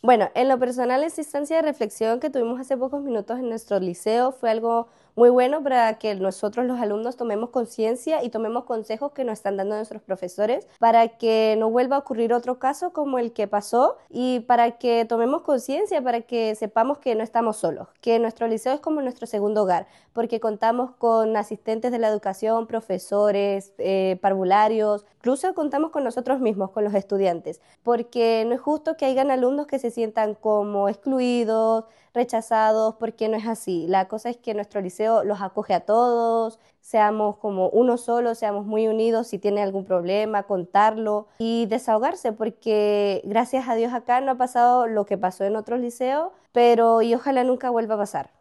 Bueno, en lo personal, esa instancia de reflexión que tuvimos hace pocos minutos en nuestro liceo fue algo muy bueno para que nosotros los alumnos tomemos conciencia y tomemos consejos que nos están dando nuestros profesores para que no vuelva a ocurrir otro caso como el que pasó y para que tomemos conciencia, para que sepamos que no estamos solos, que nuestro liceo es como nuestro segundo hogar, porque contamos con asistentes de la educación, profesores, parvularios, incluso contamos con nosotros mismos, con los estudiantes, porque no es justo que hayan alumnos que se sientan como excluidos, rechazados, porque no es así. La cosa es que nuestro liceo los acoge a todos, seamos como uno solo, seamos muy unidos, si tiene algún problema, contarlo y desahogarse, porque gracias a Dios acá no ha pasado lo que pasó en otros liceos, pero y ojalá nunca vuelva a pasar.